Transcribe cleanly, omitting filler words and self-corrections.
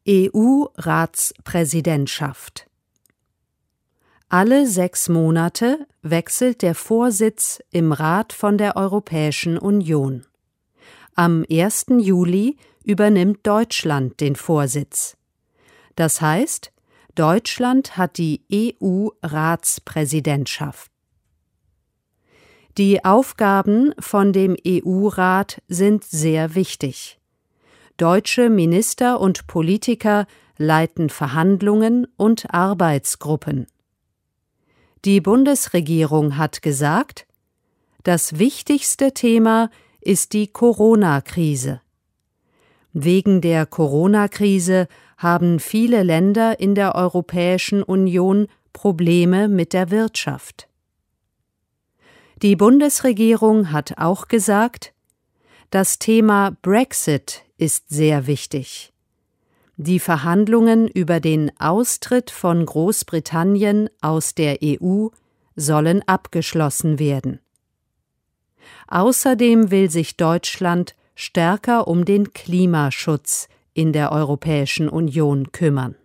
EU-Ratspräsidentschaft. Alle 6 Monate wechselt der Vorsitz im Rat von der Europäischen Union. Am 1. Juli übernimmt Deutschland den Vorsitz. Das heißt, Deutschland hat die EU-Ratspräsidentschaft. Die Aufgaben von dem EU-Rat sind sehr wichtig. Deutsche Minister und Politiker leiten Verhandlungen und Arbeitsgruppen. Die Bundesregierung hat gesagt, das wichtigste Thema ist die Corona-Krise. Wegen der Corona-Krise haben viele Länder in der Europäischen Union Probleme mit der Wirtschaft. Die Bundesregierung hat auch gesagt, das Thema Brexit ist sehr wichtig. Die Verhandlungen über den Austritt von Großbritannien aus der EU sollen abgeschlossen werden. Außerdem will sich Deutschland stärker um den Klimaschutz in der Europäischen Union kümmern.